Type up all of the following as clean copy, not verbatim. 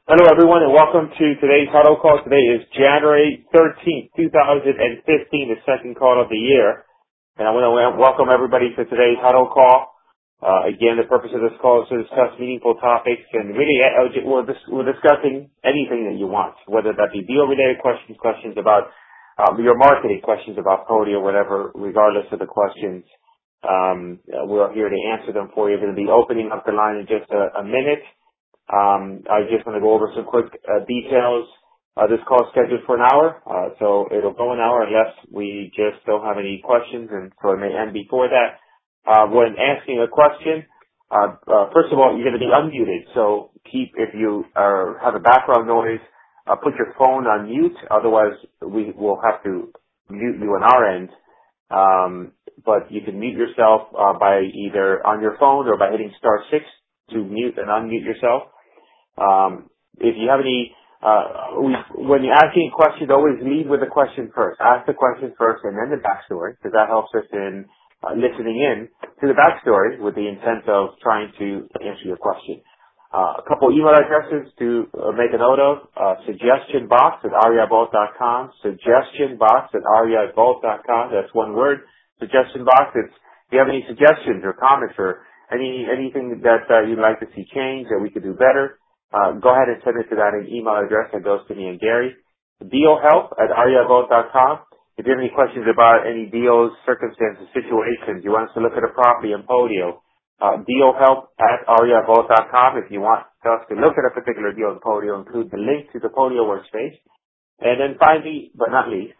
Hello, everyone, and welcome to today's huddle call. Today is January 13th, 2015, the second call of the year. And I want to welcome everybody to today's huddle call. Again, the purpose of this call is to discuss meaningful topics, and really we're discussing anything that you want, whether that be deal-related questions, questions about your marketing, questions about Podio, whatever, regardless of the questions. We're here to answer them for you. We're going to be opening up the line in just a minute. I just want to go over some quick details. This call is scheduled for an hour, so it'll go an hour unless we just don't have any questions, and so it may end before that. When asking a question, first of all, you're going to be unmuted, so if you have a background noise, put your phone on mute, otherwise we will have to mute you on our end. But you can mute yourself by either on your phone or by hitting *6 to mute and unmute yourself. If you have any, when you're asking questions, always lead with the question first. Ask the question first and then the backstory, because that helps us in listening in to the backstory with the intent of trying to answer your question. A couple email addresses to make a note of, suggestionbox@ariavault.com, suggestionbox@ariavault.com, that's one word, suggestion box. If you have any suggestions or comments or anything that you'd like to see change that we could do better, go ahead and send it to that email address that goes to me and Gary. Dealhelp@ariavault.com. If you have any questions about any deals, circumstances, situations, you want us to look at a property in Podio, dealhelp@ariavault.com. If you want us to look at a particular deal in Podio, include the link to the Podio workspace. And then finally, but not least,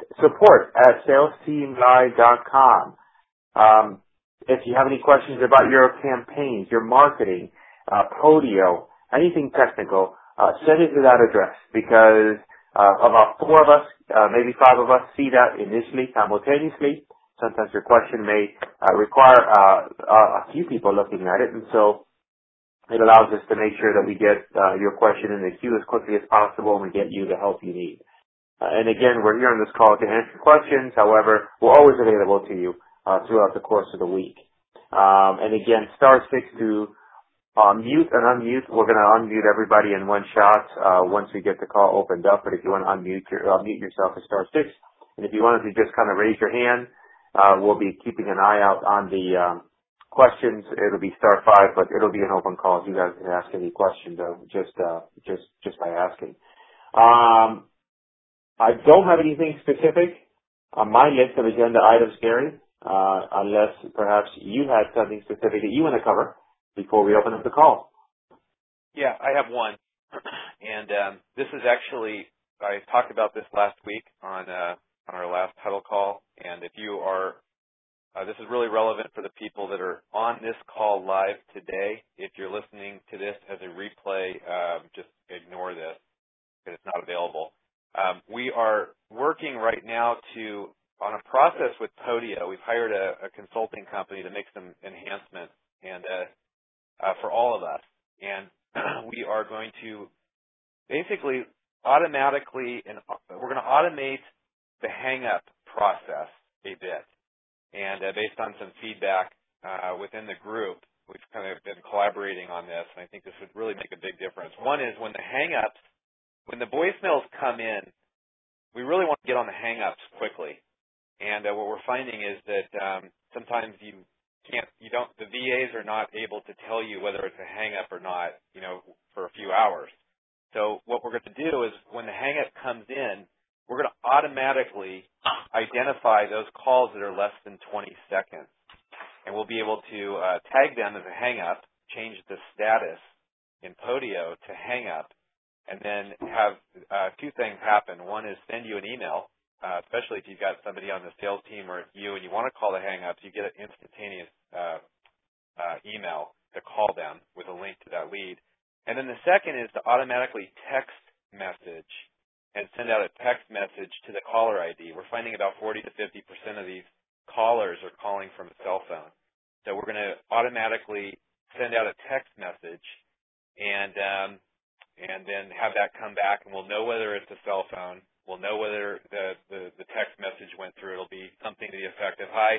support@salesteamlive.com. If you have any questions about your campaigns, your marketing, Podio, anything technical, send it to that address, because about 4 of us, maybe 5 of us see that initially simultaneously. Sometimes your question may require a few people looking at it, and so it allows us to make sure that we get your question in the queue as quickly as possible and we get you the help you need. And again, we're here on this call to answer questions. However, we're always available to you throughout the course of the week. And again, *6 to mute and unmute. We're going to unmute everybody in one shot once we get the call opened up. But if you want to unmute yourself, it's *6. And if you wanted to just kind of raise your hand, we'll be keeping an eye out on the questions. It'll be *5, but it'll be an open call. If you guys can ask any questions, just by asking. I don't have anything specific on my list of agenda items, Gary, unless perhaps you had something specific that you want to cover before we open up the call. Yeah, I have one. And this is actually, I talked about this last week on our last huddle call. And if you are, this is really relevant for the people that are on this call live today. If you're listening to this as a replay, just ignore this because it's not available. We are working right now on a process with Podio. We've hired a consulting company to make some enhancements and for all of us. And we are going to basically automatically, and we're going to automate the hang-up process a bit. And based on some feedback within the group, we've kind of been collaborating on this, and I think this would really make a big difference. One is when the hang-ups, when the voicemails come in, we really want to get on the hang-ups quickly. And what we're finding is that sometimes the VAs are not able to tell you whether it's a hang-up or not, for a few hours. So what we're going to do is when the hang-up comes in, we're going to automatically identify those calls that are less than 20 seconds. And we'll be able to tag them as a hang-up, change the status in Podio to hang-up, and then have 2 things happen. One is send you an email, especially if you've got somebody on the sales team or you and you want to call the hang-ups, you get an instantaneous email to call them with a link to that lead. And then the second is to automatically text message and send out a text message to the caller ID. We're finding about 40 to 50% of these callers are calling from a cell phone. So we're going to automatically send out a text message and then have that come back, and we'll know whether it's a cell phone. We'll know whether the text message went through. It'll be something to the effect of, "Hi,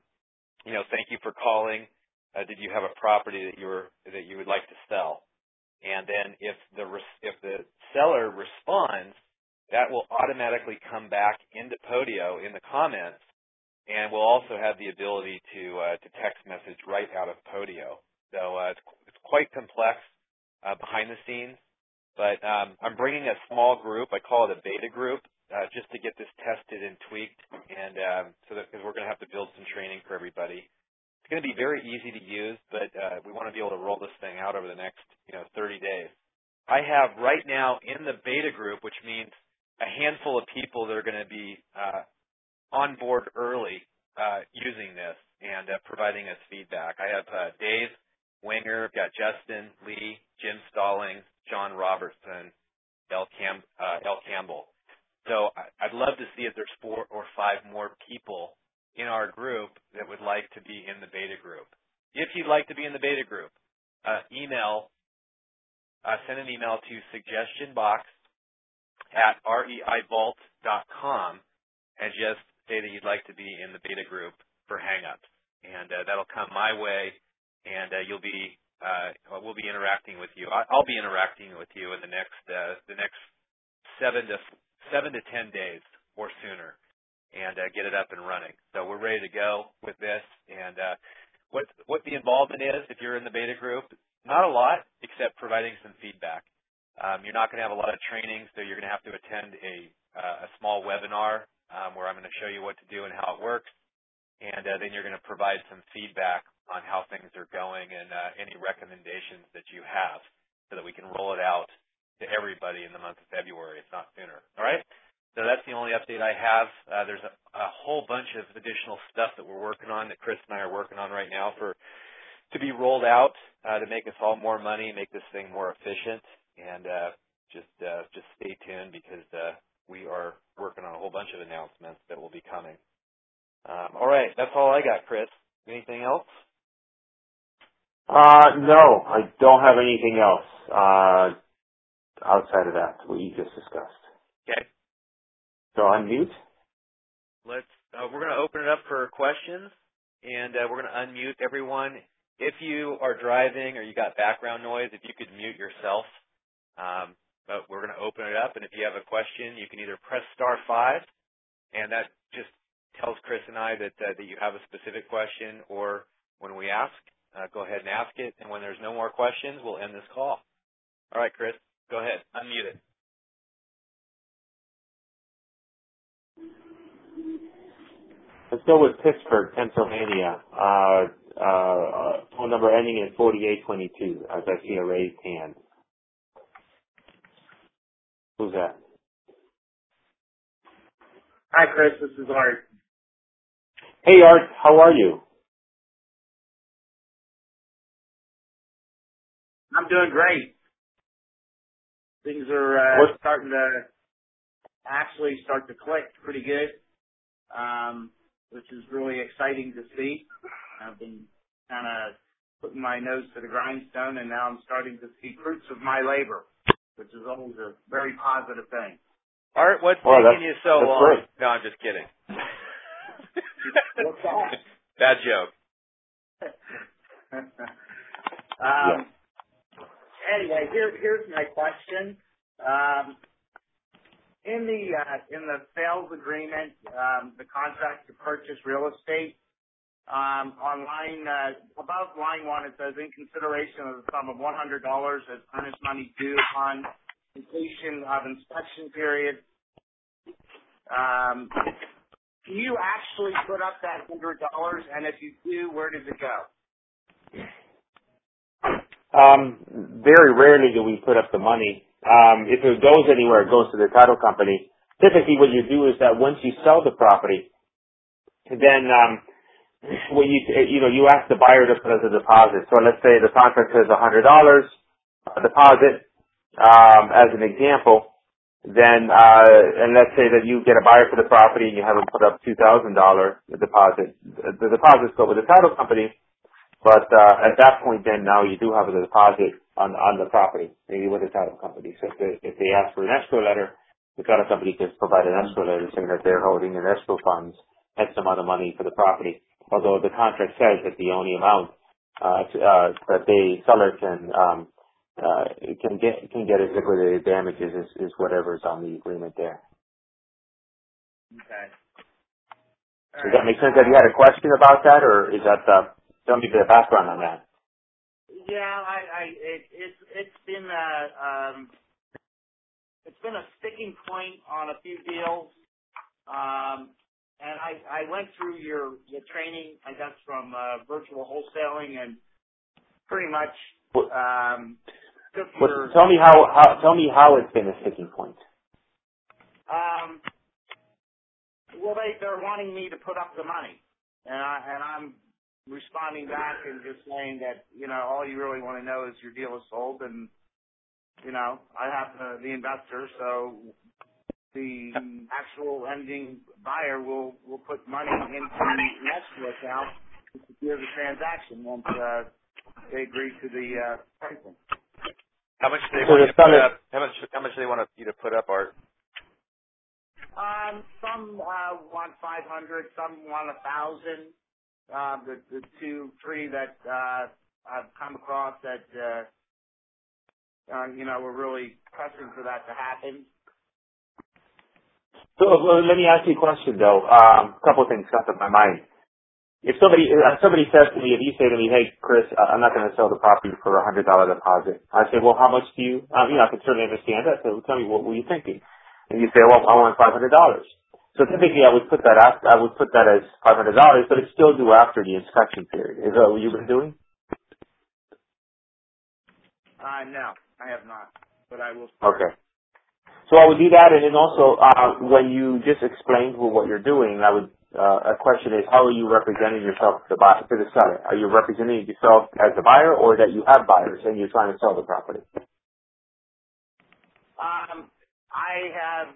thank you for calling. Did you have a property that you would like to sell?" And then if the seller responds, that will automatically come back into Podio in the comments, and we'll also have the ability to text message right out of Podio. So it's quite complex behind the scenes, but I'm bringing a small group. I call it a beta group, just to get this tested and tweaked, and because we're going to have to build some training for everybody. It's going to be very easy to use, but we want to be able to roll this thing out over the next 30 days. I have right now in the beta group, which means a handful of people that are going to be on board early using this and providing us feedback. I have Dave Winger, I've got Justin Lee, Jim Stallings, John Robertson, L. Campbell. So I'd love to see if there's 4 or 5 more people in our group that would like to be in the beta group. If you'd like to be in the beta group, send an email to suggestionbox@reivault.com and just say that you'd like to be in the beta group for Hangups. And that'll come my way, and we'll be interacting with you. I'll be interacting with you in the next 7 to 10 days or sooner, and get it up and running. So we're ready to go with this. And what the involvement is, if you're in the beta group, not a lot, except providing some feedback. You're not going to have a lot of training, so you're going to have to attend a small webinar where I'm going to show you what to do and how it works, and then you're going to provide some feedback on how things are going and any recommendations that you have, so that we can roll it out to everybody in the month of February, if not sooner. All right? So that's the only update I have. There's a whole bunch of additional stuff that we're working on, that Chris and I are working on right now to be rolled out to make us all more money, make this thing more efficient, and just stay tuned, because we are working on a whole bunch of announcements that will be coming. All right, that's all I got, Chris. Anything else? No, I don't have anything else outside of that, what you just discussed. Okay. So unmute. We're going to open it up for questions, and we're going to unmute everyone. If you are driving or you got background noise, if you could mute yourself. But we're going to open it up, and if you have a question, you can either press *5, and that just tells Chris and I that you have a specific question, or when we ask, go ahead and ask it, and when there's no more questions, we'll end this call. All right, Chris, go ahead. Unmute it. Let's go with Pittsburgh, Pennsylvania. Phone number ending in 4822, as I see a raised hand. Who's that? Hi, Chris. This is Art. Hey, Art. How are you? I'm doing great. Things are starting to actually start to click pretty good, which is really exciting to see. I've been kind of putting my nose to the grindstone, and now I'm starting to see fruits of my labor, which is always a very positive thing. Art, what's taking you so long? Great. No, I'm just kidding. What's that? Bad joke. Anyway, here's my question. In the sales agreement, the contract to purchase real estate, on line above line 1, it says, in consideration of the sum of $100 as earnest money due upon completion of inspection period. Do you actually put up that $100? And if you do, where does it go? Very rarely do we put up the money. If it goes anywhere, it goes to the title company. Typically what you do is that once you sell the property, then what you ask the buyer to put as a deposit. So let's say the contract says $100 deposit, as an example. Then and let's say that you get a buyer for the property and you have them put up $2,000 deposit. The deposits go with the title company, but at that point, then now you do have a deposit on the property, maybe with the title company. So if they ask for an escrow letter, the title company can provide an escrow letter saying that they're holding an escrow funds X amount of money for the property. Although the contract says that the only amount that the seller can can get as liquidated damages as whatever's on the agreement there. Okay. Does that make sense? Have you had a question about that, or is that tell me the background on that? Yeah, it's been a sticking point on a few deals. And I went through your training, I guess, from virtual wholesaling, and pretty much took your. Tell me how it's been a sticking point. Well, they're wanting me to put up the money, and I'm responding back and just saying that all you really want to know is your deal is sold, and I have the investor, so the actual ending buyer will put money into the escrow account to secure the transaction once they agree to the pricing. How much do they want you to put up? How much do they want you to put up, Art? Some want 500, some want 1,000. The 2-3 that I've come across that we're really pressing for that to happen. So let me ask you a question, though. A couple of things come to my mind. If somebody says to me, if you say to me, hey, Chris, I'm not going to sell the property for a $100 deposit, I say, well, how much do you, I can certainly understand that. So tell me, what were you thinking? And you say, well, I want $500. So typically I would put that as $500, but it's still due after the inspection period. Is that what you've been doing? No, I have not, but I will. Okay. So I would do that, and then also when you just explained what you're doing, a question is, how are you representing yourself to the seller? Are you representing yourself as a buyer, or that you have buyers and you're trying to sell the property? I have.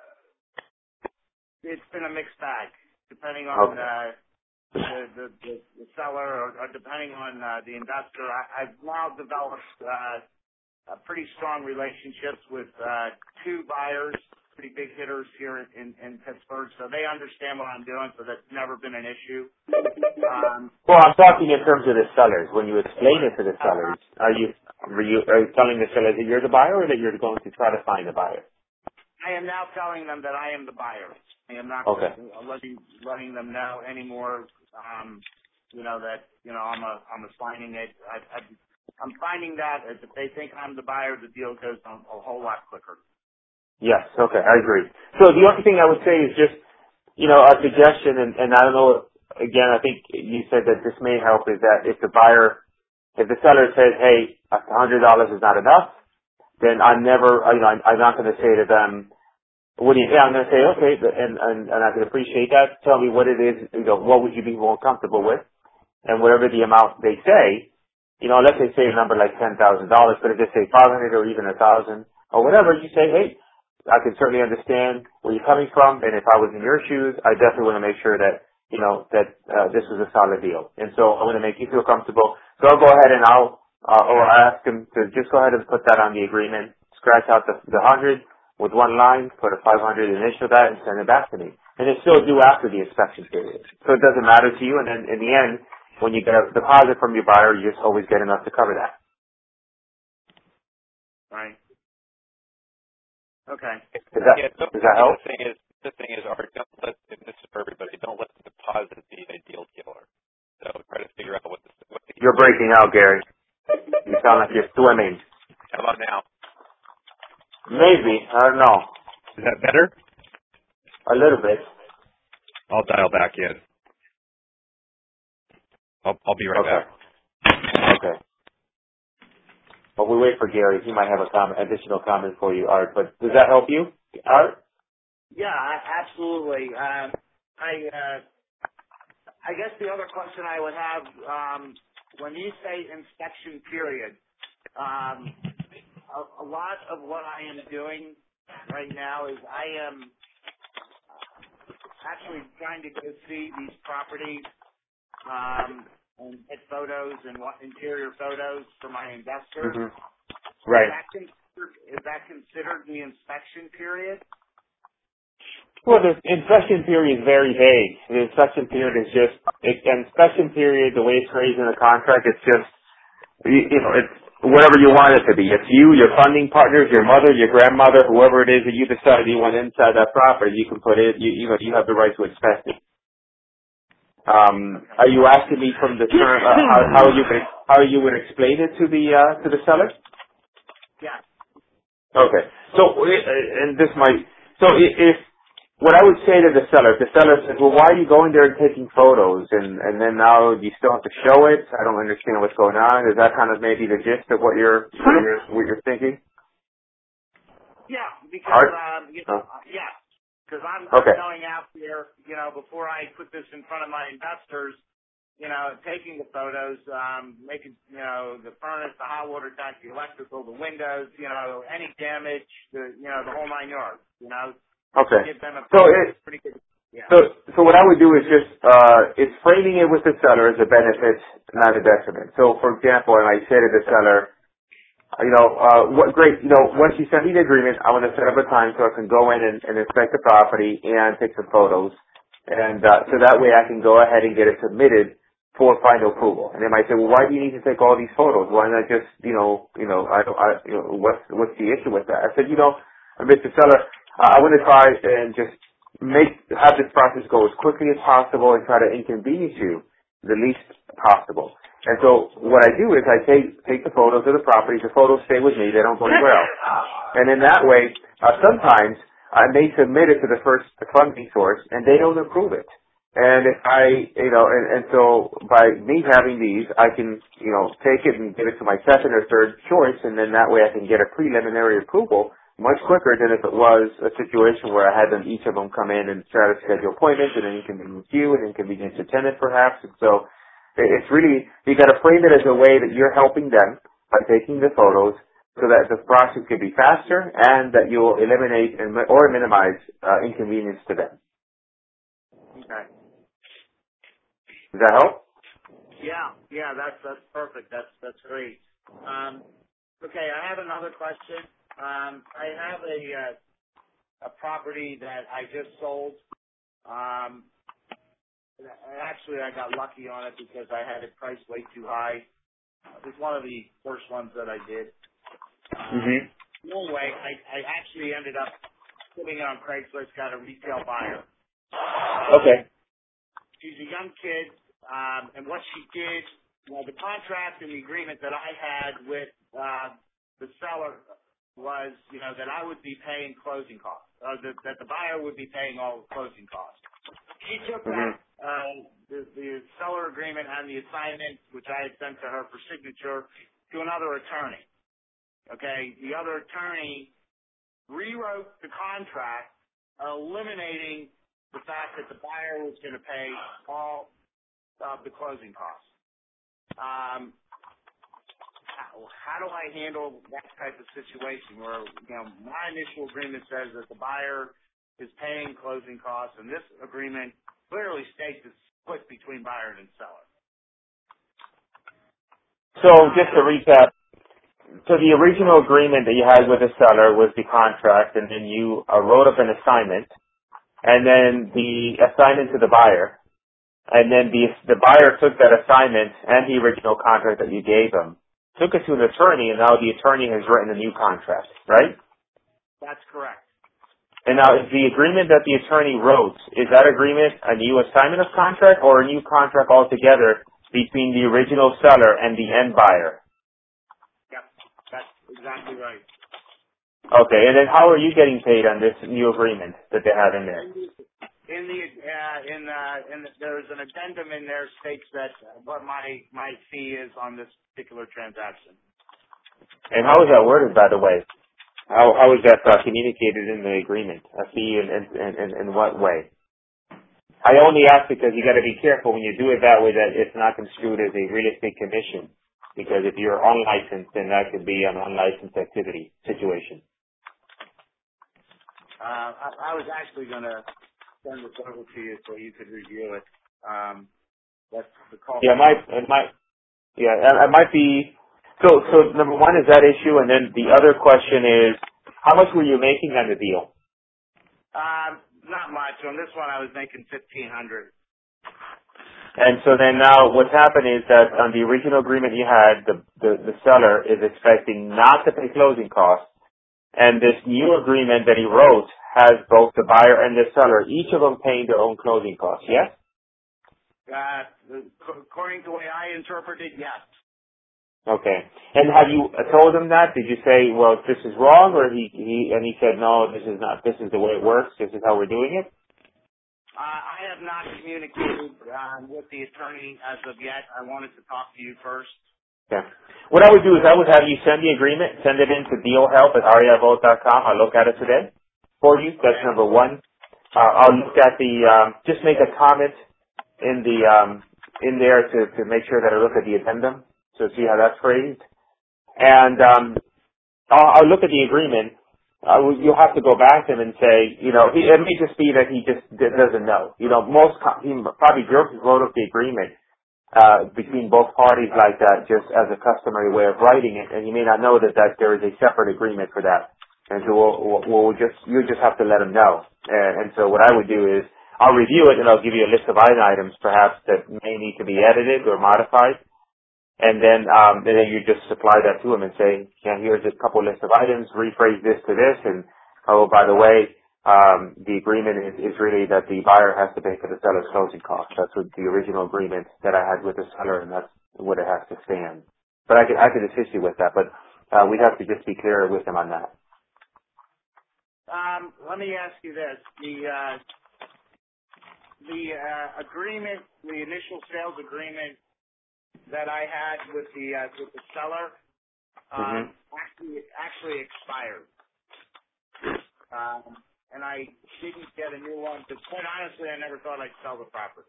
It's been a mixed bag, depending on the seller or depending on the investor. I've now developed pretty strong relationships with two buyers, pretty big hitters here in Pittsburgh, so they understand what I'm doing, so that's never been an issue. Well, I'm talking in terms of the sellers. When you explain it to the sellers, are you telling the sellers that you're the buyer, or that you're going to try to find a buyer? I am now telling them that I am the buyer. I am not letting them know anymore. That I'm assigning it. I'm finding that if they think I'm the buyer, the deal goes on a whole lot quicker. Yes. Okay, I agree. So the only thing I would say is just a suggestion, and I don't know. Again, I think you said that this may help. Is that if the seller says, hey, $100 is not enough, then I'm not going to say to them, what do you think? I'm going to say, okay, and I can appreciate that. Tell me what it is, what would you be more comfortable with? And whatever the amount they say, let's say a number like $10,000, but if they say 500 or even 1,000 or whatever, you say, hey, I can certainly understand where you're coming from, and if I was in your shoes, I definitely want to make sure that, this was a solid deal. And so I want to make you feel comfortable. So I'll go ahead and I'll ask them to just go ahead and put that on the agreement, scratch out the 100 with one line, put a 500, initial that, and send it back to me. And it's still due after the inspection period. So it doesn't matter to you, and then in the end, when you get a deposit from your buyer, you just always get enough to cover that. Right. Okay. Does that help? The thing is, Art, this is for everybody, don't let the deposit be a deal killer. So try to figure out what the You're breaking out, Gary. You sound like you're swimming. How about now? Maybe. I don't know. Is that better? A little bit. I'll dial back in. I'll be right back. Okay. Well, we wait for Gary. He might have additional comment for you, Art. But does that help you, Art? Yeah, absolutely. I guess the other question I would have, when you say inspection period, a lot of what I am doing right now is I am actually trying to go see these properties and get photos and interior photos for my investors. Mm-hmm. Right. Is that considered the inspection period? Well, the inspection period is very vague. The inspection period is just, the inspection period, the way it's phrased in the contract, it's just, whatever you want it to be. It's you, your funding partners, your mother, your grandmother, whoever it is that you decide you want inside that property, you can put it. You have the right to inspect it. Are you asking me from the term how you would explain it to the seller? Yeah. Okay. So if what I would say to the seller, if the seller says, well, why are you going there and taking photos? And then now you still have to show it. I don't understand what's going on. Is that kind of maybe the gist of what you're thinking? Yeah, because, because I'm going out there, before I put this in front of my investors, taking the photos, making, the furnace, the hot water tank, the electrical, the windows, any damage, the whole 9 yards, Okay. Pretty good. Yeah. So what I would do is just it's framing it with the seller as a benefit, not a detriment. So for example, and I say to the seller, once you send me the agreement, I want to set up a time so I can go in and inspect the property and take some photos, and so that way I can go ahead and get it submitted for final approval. And they might say, well, why do you need to take all these photos? Why not just, what's the issue with that? I said, Mr. Seller, I want to try and just have this process go as quickly as possible and try to inconvenience you the least possible. And so what I do is I take the photos of the properties. The photos stay with me. They don't go anywhere else. And in that way, sometimes I may submit it to the first funding source and they don't approve it. And if and so by me having these, I can, take it and give it to my second or third choice, and then that way I can get a preliminary approval much quicker than if it was a situation where I had each of them come in and try to schedule appointments and then inconvenience you and inconvenience the tenant perhaps. And so it's really, you got to frame it as a way that you're helping them by taking the photos so that the process can be faster and that you'll eliminate or minimize inconvenience to them. Okay. Does that help? Yeah, that's perfect. That's great. Okay, I have another question. I have a property that I just sold. Actually, I got lucky on it because I had it priced way too high. It was one of the first ones that I did. Anyway, I actually ended up putting it on Craigslist, got a retail buyer. Okay. She's a young kid, and what she did, the contract and the agreement that I had with the seller was, that I would be paying closing costs, that the buyer would be paying all the closing costs. She took that, the seller agreement and the assignment, which I had sent to her for signature, to another attorney. Okay, the other attorney rewrote the contract, eliminating the fact that the buyer was going to pay all of the closing costs. How do I handle that type of situation where, my initial agreement says that the buyer is paying closing costs, and this agreement clearly states it's split between buyer and seller? So just to recap, so the original agreement that you had with the seller was the contract, and then you wrote up an assignment, and then the assignment to the buyer, and then the buyer took that assignment and the original contract that you gave him, took it to an attorney, and now the attorney has written a new contract, right? That's correct. And now, is the agreement that the attorney wrote, is that agreement a new assignment of contract or a new contract altogether between the original seller and the end buyer? Yep, that's exactly right. Okay, and then how are you getting paid on this new agreement that they have in there? There's an addendum in there states that what my fee is on this particular transaction. And how is that worded, by the way? How is that communicated in the agreement? A fee in what way? I only ask because you got to be careful when you do it that way that it's not construed as a real estate commission. Because if you're unlicensed, then that could be an unlicensed activity situation. I was actually going to send this over to you so you could review it. That's the call. Yeah, it might be. So number one is that issue, and then the other question is, how much were you making on the deal? Not much. On this one, I was making $1,500. And so then now what's happened is that on the original agreement you had, the seller is expecting not to pay closing costs. And this new agreement that he wrote has both the buyer and the seller, each of them paying their own closing costs, yes? According to the way I interpret it, yes. Okay. And have you told him that? Did you say, well, this is wrong, or he said, no, this is not, this is the way it works, this is how we're doing it? I have not communicated with the attorney as of yet. I wanted to talk to you first. Okay. What I would do is I would have you send the agreement, send it in to dealhelp@ariavote.com. I'll look at it today for you. That's number one. I'll look at just make a comment in there to make sure that I look at the addendum to see how that's phrased. And I'll look at the agreement. You'll have to go back to him and say, it may just be that he just doesn't know. He probably wrote up the agreement between both parties like that just as a customary way of writing it, and you may not know that there is a separate agreement for that. And so you'll just have to let him know. And so what I would do is I'll review it and I'll give you a list of line items perhaps that may need to be edited or modified. And then you just supply that to him and say, here's a couple list of items, rephrase this to this, and oh, by the way, the agreement is really that the buyer has to pay for the seller's closing costs. That's what the original agreement that I had with the seller, and that's what it has to stand. But I could assist you with that, but we'd have to just be clear with him on that. Let me ask you this: the agreement, the initial sales agreement that I had with the seller, actually expired. And I didn't get a new one because, quite honestly, I never thought I'd sell the property.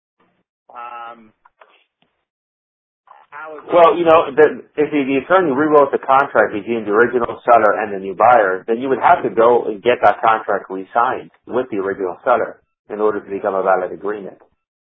Well, if the attorney rewrote the contract between the original seller and the new buyer, then you would have to go and get that contract re-signed with the original seller in order to become a valid agreement.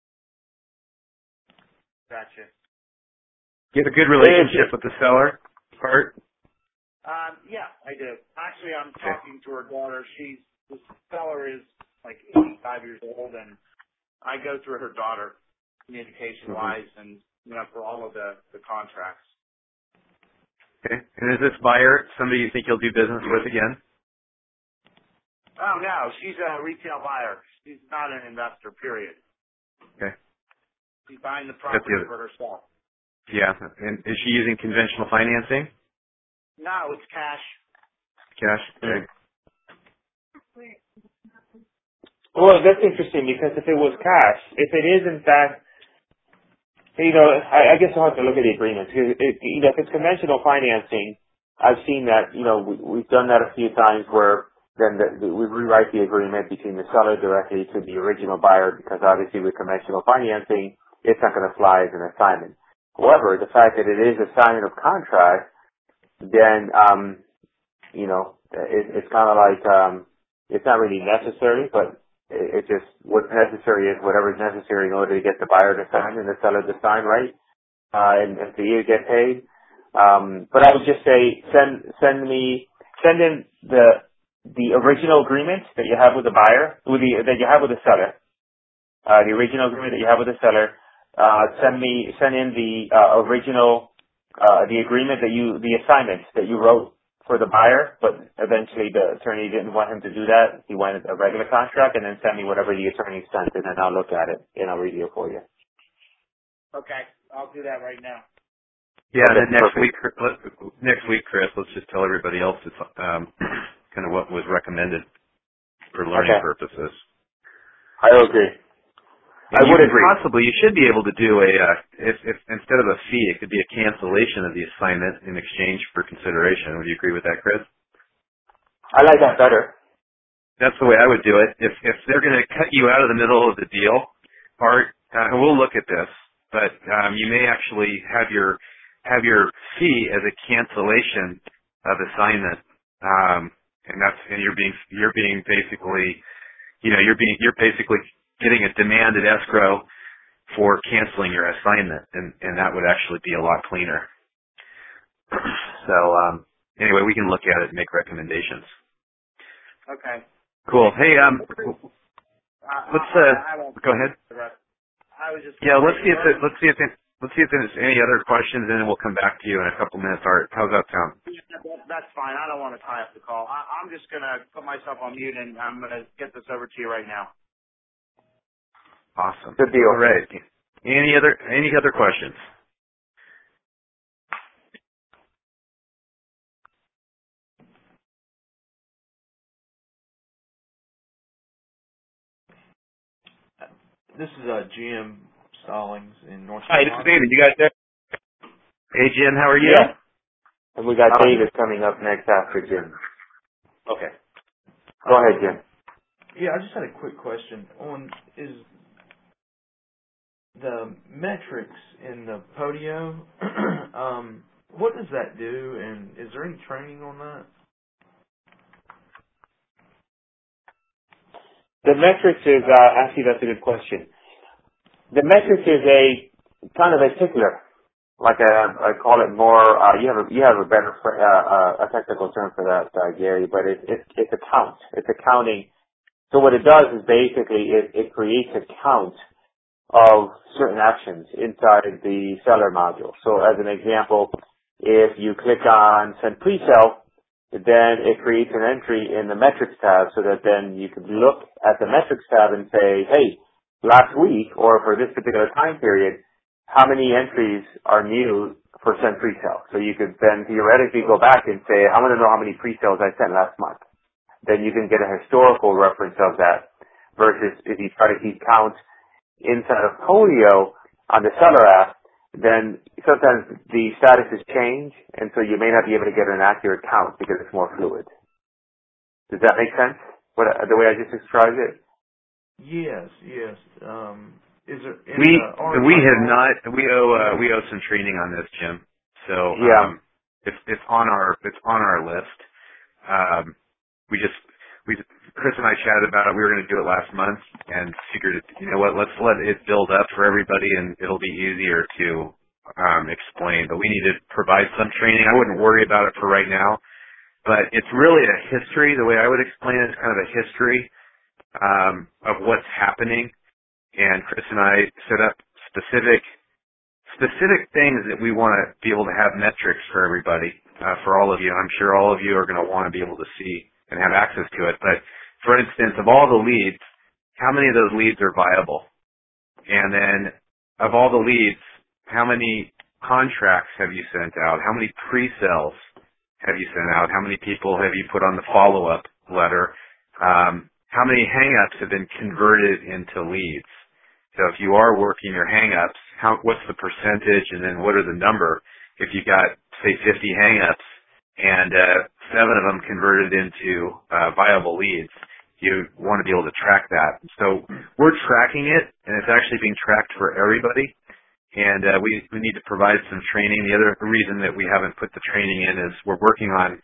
Gotcha. You have a good relationship with the seller, Art? Yeah, I do. Actually, I'm talking to her daughter. The seller is like 85 years old, and I go through her daughter communication-wise and, for all of the contracts. Okay. And is this buyer somebody you think you'll do business with again? Oh, no. She's a retail buyer. She's not an investor, period. Okay. She's buying the property for herself. Yeah. And is she using conventional financing? No, it's cash. Cash? Okay. Well, that's interesting because if it was cash, if it is in fact, I guess I'll have to look at the agreement. If it's conventional financing, I've seen that, we've done that a few times where then we rewrite the agreement between the seller directly to the original buyer because obviously with conventional financing, it's not going to fly as an assignment. However, the fact that it is a signing of contract, then, it's kind of like, it's not really necessary, but it just, what's necessary is whatever's necessary in order to get the buyer to sign and the seller to sign, right? And for you to get paid. But I would just say, send in the original agreement that you have with the buyer, that you have with the seller. The original agreement that you have with the seller. Send in the original, the agreement the assignment that you wrote for the buyer, but eventually the attorney didn't want him to do that. He wanted a regular contract, and then send me whatever the attorney sent, and then I'll look at it and I'll review it for you. Okay, I'll do that right now. Yeah, and then next week, Chris, let's just tell everybody else it's kind of what was recommended for learning purposes. I agree. You should be able to do if instead of a fee, it could be a cancellation of the assignment in exchange for consideration. Would you agree with that, Chris? I like that better. That's the way I would do it. If they're going to cut you out of the middle of the deal, Art, we'll look at this, but you may actually have your fee as a cancellation of assignment, and you're basically getting a demand at escrow for canceling your assignment, and that would actually be a lot cleaner. So anyway, we can look at it and make recommendations. Okay. Cool. Hey, let's go ahead. I was just yeah. Let's see if there's any other questions, and then we'll come back to you in a couple minutes. Art, how's that sound? That's fine. I don't want to tie up the call. I'm just gonna put myself on mute, and I'm gonna get this over to you right now. Awesome. Good deal. All right. Any other questions? This is Jim Stallings in North Hi, this is David. You guys there? Hey, Jim. How are you? Yeah. And we got David coming up next after Jim. Okay. Go ahead, Jim. Yeah, I just had a quick question is the metrics in the Podio, what does that do, and is there any training on that? The metrics is, actually that's a good question. The metrics is a kind of a tickler. Like I call it more, you have a better, a technical term for that, Gary, but it's a count. It's a counting. So what it does is basically it creates a count of certain actions inside the seller module. So as an example, if you click on send pre-sale, then it creates an entry in the metrics tab so that then you can look at the metrics tab and say, hey, last week or for this particular time period, how many entries are new for send pre-sale? So you could then theoretically go back and say, I want to know how many pre-sales I sent last month. Then you can get a historical reference of that versus if you try to keep count inside of Podio on the seller app, then sometimes the statuses change, and so you may not be able to get an accurate count because it's more fluid. Does that make sense? The way I just described it? Yes. Is there? We owe some training on this, Jim. So yeah. It's on our list. Chris and I chatted about it. We were going to do it last month and figured, you know what, let's let it build up for everybody and it'll be easier to explain. But we need to provide some training. I wouldn't worry about it for right now. But it's really a history. The way I would explain it is kind of a history of what's happening. And Chris and I set up specific things that we want to be able to have metrics for everybody, for all of you. I'm sure all of you are going to want to be able to see and have access to it. But for instance, of all the leads, how many of those leads are viable? And then of all the leads, how many contracts have you sent out? How many pre-sales have you sent out? How many people have you put on the follow-up letter? How many hang-ups have been converted into leads? So if you are working your hang-ups, what's the percentage, and then what are the number? If you got, say, 50 hang-ups and 7 of them converted into viable leads, you want to be able to track that. So we're tracking it, and it's actually being tracked for everybody. And we need to provide some training. The other reason that we haven't put the training in is we're working on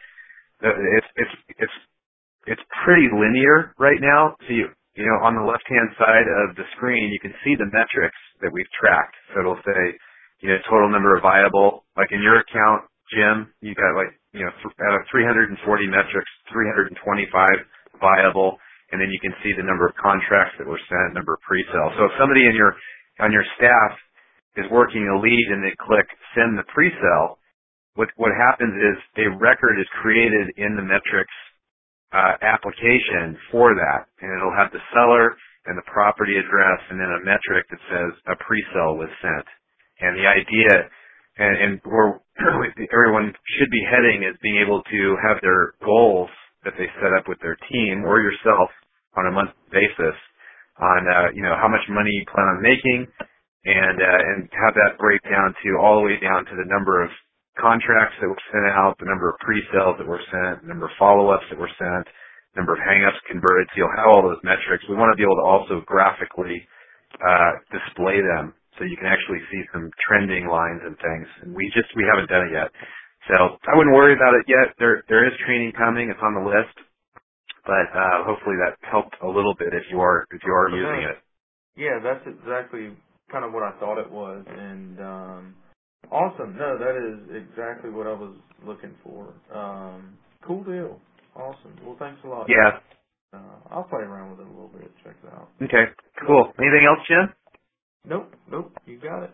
it's pretty linear right now. So you know, on the left-hand side of the screen, you can see the metrics that we've tracked. So it'll say, you know, total number of viable. Like in your account, Jim, you got out of 340 metrics, 325 viable, and then you can see the number of contracts that were sent, number of pre-sales. So if somebody on your staff is working a lead and they click send the pre-sale, what happens is a record is created in the metrics application for that, and it'll have the seller and the property address and then a metric that says a pre-sale was sent. And the idea, and where everyone should be heading, is being able to have their goals that they set up with their team or yourself on a monthly basis on how much money you plan on making, and have that break down to all the way down to the number of contracts that were sent out, the number of pre-sales that were sent, the number of follow-ups that were sent, number of hang-ups converted. So you'll have all those metrics. We want to be able to also graphically display them so you can actually see some trending lines and things. And we haven't done it yet. So I wouldn't worry about it yet. There is training coming. It's on the list. But hopefully that helped a little bit if you are using it. Yeah, that's exactly kind of what I thought it was. And awesome. No, that is exactly what I was looking for. Cool deal. Awesome. Well, thanks a lot. Yeah. I'll play around with it a little bit. Check it out. Okay. Cool. Anything else, Jim? Nope. You got it.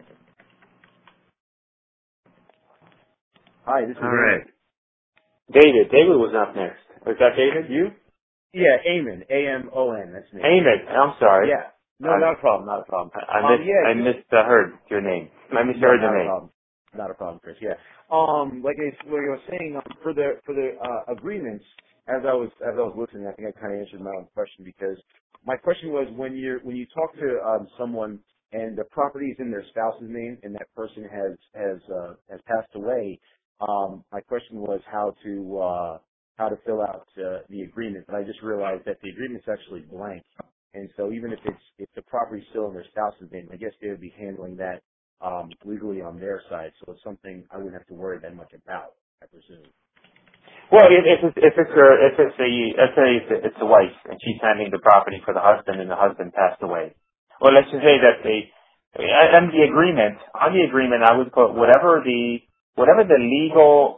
Hi, this is All Eamon. right. David. David was up next. Was that David? You? Yeah, Eamon. A-M-O-N. That's me. Eamon. I'm sorry. Yeah. No, not a problem. I misheard your name. I misheard the name. Not a problem, Chris. Yeah. Like I was saying, for the agreements, as I was listening, I think I kind of answered my own question, because my question was, when you talk to someone and the property is in their spouse's name and that person has passed away, my question was how to fill out the agreement. But I just realized that the agreement's actually blank, and so even if the property's still in their spouse's name, I guess they would be handling that legally on their side. So it's something I wouldn't have to worry that much about, I presume. Well, if it's the wife and she's handling the property for the husband and the husband passed away. Well, let's just say that on the agreement, I would put whatever the legal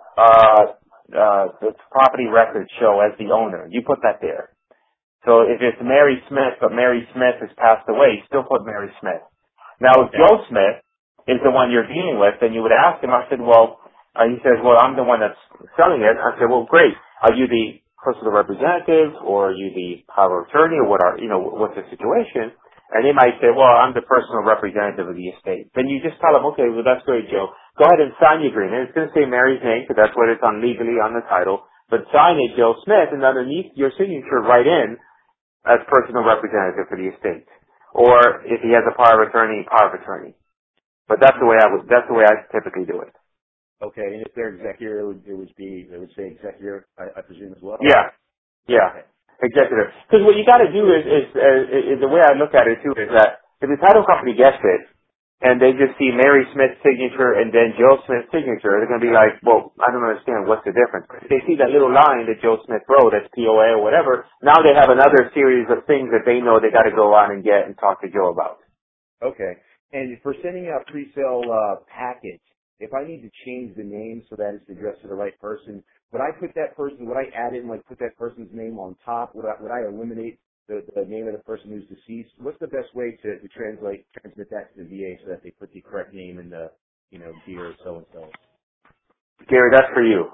the property records show as the owner. You put that there. So if it's Mary Smith, but Mary Smith has passed away, still put Mary Smith. Now, if Joe Smith is the one you're dealing with, then you would ask him. I said, well, he says, well, I'm the one that's selling it. I said, well, great. Are you the personal representative, or are you the power of attorney, or what's the situation? And they might say, well, I'm the personal representative of the estate. Then you just tell them, okay, well, that's great, Joe. Go ahead and sign the agreement. It's going to say Mary's name, because that's what it's on legally on the title. But sign it, Joe Smith, and underneath your signature, write in as personal representative for the estate. Or if he has a power of attorney, power of attorney. But that's the way I typically do it. Okay, and if they're executor, it would say executor, I presume, as well? Yeah. Okay. Executive. Because what you got to do is the way I look at it too is that if the title company gets it and they just see Mary Smith's signature and then Joe Smith's signature, they're going to be like, well, I don't understand what's the difference. If they see that little line that Joe Smith wrote, that's POA or whatever, now they have another series of things that they know they got to go out and get and talk to Joe about. Okay. And for sending out pre-sale packets, if I need to change the name so that it's addressed to the right person, would I add in, put that person's name on top? Would I eliminate the name of the person who's deceased? What's the best way to transmit that to the VA so that they put the correct name in the, dear so-and-so? Gary, that's for you.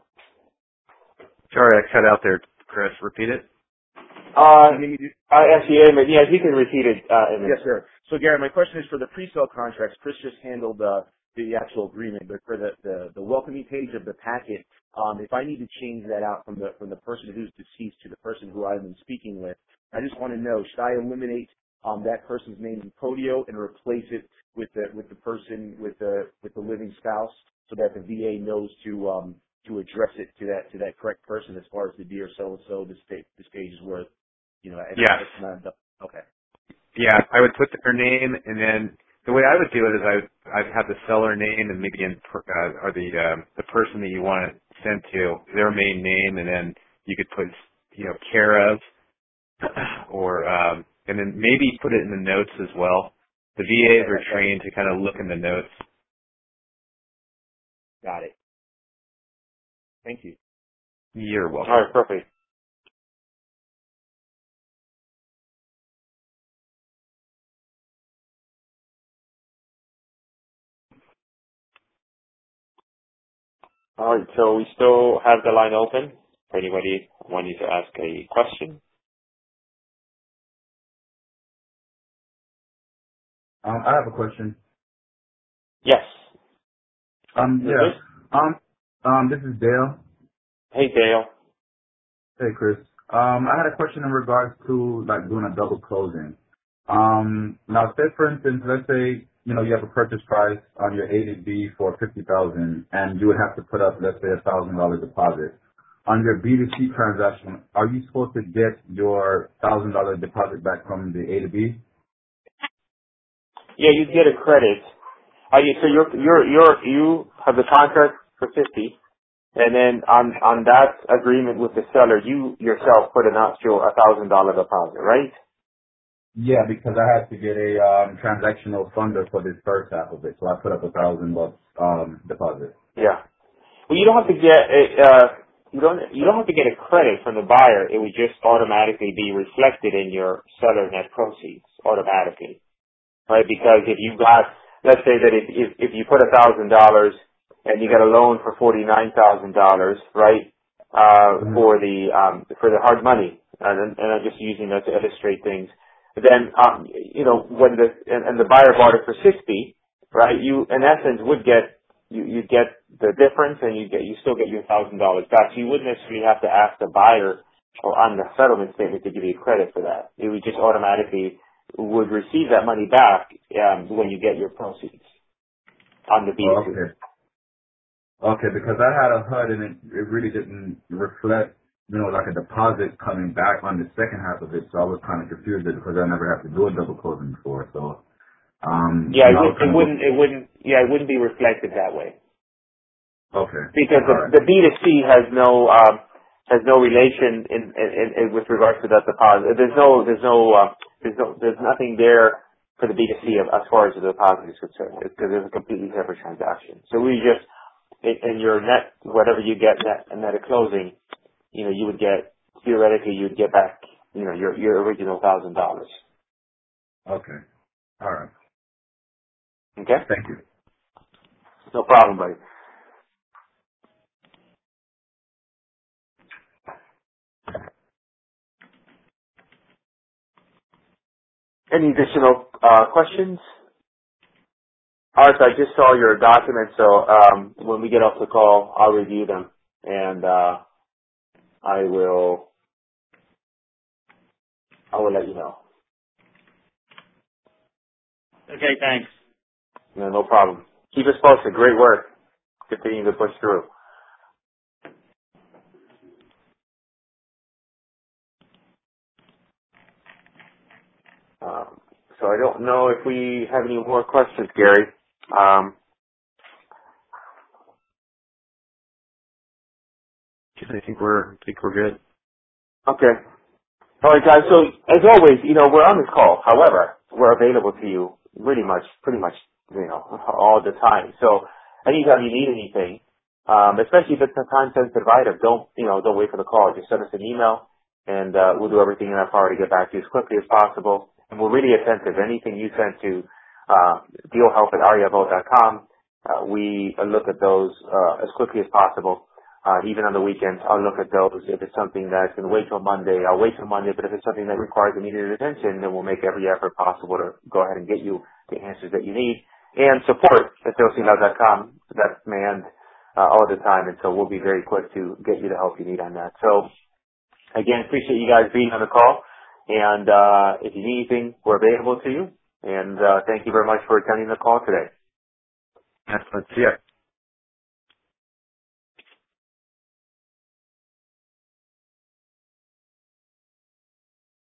Sorry, I cut out there, Chris. Repeat it. Actually, Emmett, yes, you can repeat it, Emmett. Yes, sir. So, Gary, my question is for the pre-sale contracts. Chris just handled the actual agreement, but for the welcoming page of the packet, if I need to change that out from the person who's deceased to the person who I've been speaking with, I just want to know, should I eliminate that person's name in Podio and replace it with the person with the living spouse, so that the VA knows to address it to that correct person as far as the dear so and so, this page is worth, Yeah. Okay. Yeah, I would put their name, and then the way I would do it is I'd have the seller name and maybe or the person that you want it sent to, their main name, and then you could put care of, or and then maybe put it in the notes as well. The VAs are trained to kind of look in the notes. Got it. Thank you. You're welcome. All right, perfect. All right, so we still have the line open for anybody wanting to ask a question. I have a question. Yes. This is Dale. Hey, Dale. Hey, Chris. I had a question in regards to doing a double closing. Now, say for instance, let's say you have a purchase price on your A to B for $50,000, and you would have to put up, let's say, $1,000 deposit. On your B to C transaction, are you supposed to get your $1,000 deposit back from the A to B? Yeah, you get a credit. So you have the contract for 50, and then on that agreement with the seller, you yourself put an actual $1,000 deposit, right? Yeah, because I had to get a transactional funder for this first half of it, so I put up $1,000 deposit. Yeah. Well, you don't have to get you don't have to get a credit from the buyer. It would just automatically be reflected in your seller net proceeds automatically. right? Because if you got, let's say that if you put $1,000 and you got a loan for $49,000, right, for the hard money, and I'm just using that to illustrate things. Then, when the buyer bought it for 60, right? You in essence would get you get the difference, and you still get your $1,000 back. So you wouldn't necessarily have to ask the buyer or on the settlement statement to give you credit for that. It would just automatically would receive that money back when you get your proceeds on the B2. Okay, because I had a HUD and it really didn't reflect, like a deposit coming back on the second half of it, so I was kind of confused because I never had to do a double closing before. So, it wouldn't be reflected that way. Okay. Because the B2C has no relation in with regards to that deposit. There's nothing there for the B2C as far as the deposit is concerned, because it's a completely separate transaction. So we just in your net, whatever you get net at closing, you would get, theoretically, you'd get back, your original $1,000. Okay. All right. Okay? Thank you. No problem, buddy. Any additional questions? Art, I just saw your documents, so when we get off the call, I'll review them, and I will let you know. Okay, thanks. No problem. Keep us posted. Great work. Continue to push through. So I don't know if we have any more questions, Gary. I think we're good. Okay. All right, guys. So as always, we're on this call. However, we're available to you pretty much, all the time. So anytime you need anything, especially if it's a time-sensitive item, don't wait for the call. Just send us an email, and we'll do everything in our power to get back to you as quickly as possible. And we're really attentive. Anything you send to dealhelp@ariavo.com, we look at those as quickly as possible. Even on the weekends, I'll look at those. If it's something that's going to wait till Monday, I'll wait till Monday. But if it's something that requires immediate attention, then we'll make every effort possible to go ahead and get you the answers that you need. And support at salesteamlab.com. That's manned all the time, and so we'll be very quick to get you the help you need on that. So, again, appreciate you guys being on the call. And if you need anything, we're available to you. And thank you very much for attending the call today. Excellent. See ya.